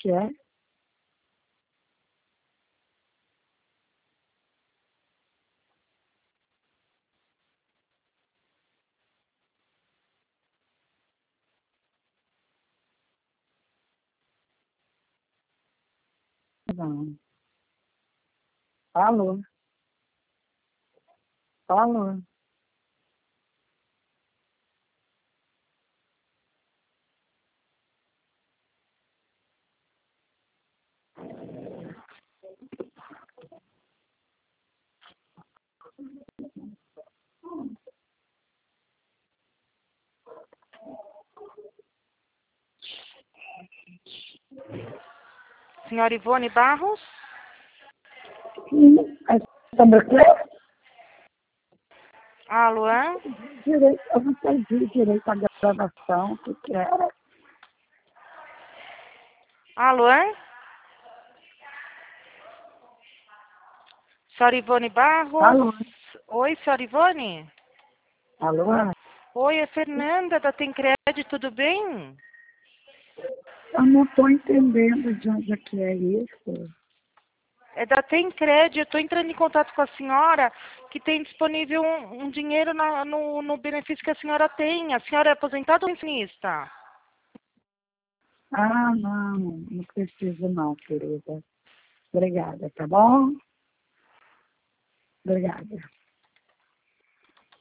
que é? Não. Alô? Alô? Senhora Ivone Barros? Sim, é sobre o quê? Alô? Direito, eu não entendi direito a gravação, o que que era? Alô? Senhora Ivone Barros? Alô? Oi, senhora Ivone? Alô? Oi, é Fernanda da Tencred, tudo bem? Eu não estou entendendo de onde é que é isso. É da Tencred, eu estou entrando em contato com a senhora que tem disponível um dinheiro no benefício que a senhora tem. A senhora é aposentada ou pensionista? Ah, não preciso não, querida. Obrigada, tá bom? Obrigada.